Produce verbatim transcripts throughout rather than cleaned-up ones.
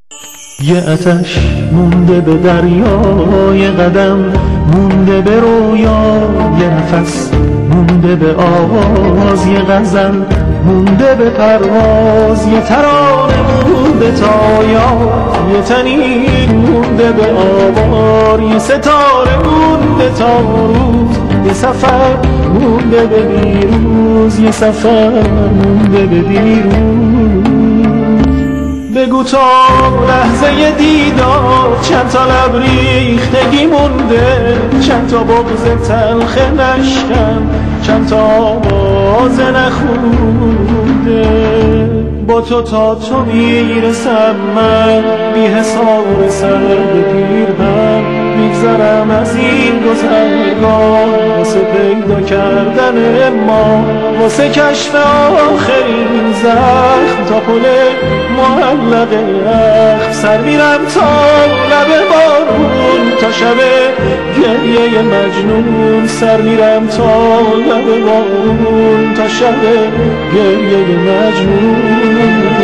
یه آتش مونده به دریای قدم، مونده به رویا یه نفس، مونده به آواز یه غزل، مونده به پرواز یه ترانه، مونده تا یاد یه تنین، مونده به آوار یه ستاره، مونده تا روز یه سفر، مونده به دیروز یه سفر، مونده به دیروز. بگو تا لحظه دیدار چند تا لب ریختگی مونده، چند تا بغض تلخ نشکن، چند تا آواز نخونده. با تو تا تو میرسم من، بی حساب سر پیرهن، میگذرم از این گذرگاه واسه پیدا کردن ما، واسه کشف آخرین زخم تا پل معلق یخ. سر میرم تا لب بارون تا شب گریه مجنون، سر میرم تا لب بارون تا شب گریه مجنون.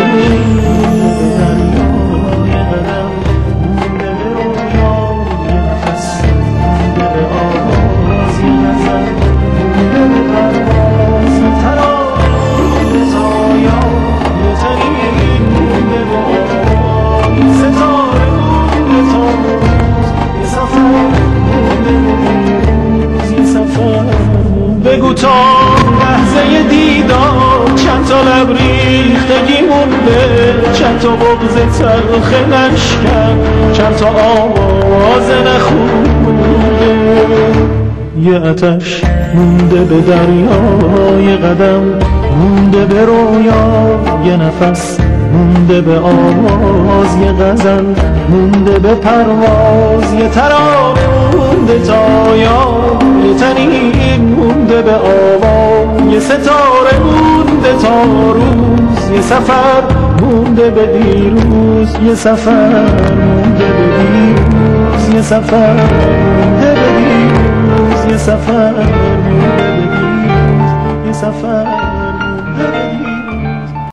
بگو تا لحظه دیدار چند تا لب ریختگی مونده، چند تا بغض تلخ نشکن، چند تا آواز نخونده. یه آتش مونده به دریای قدم، مونده به رویا یه نفس، مونده به آواز یه غزل، مونده به پرواز یه ترانه، مونده تا یاد یه تنین، مونده به آواز یه ستاره، مونده تا روز یه سفر، مونده به دیروز یه سفر، مونده به دیروز یه سفر، مونده به دیروز یه سفر.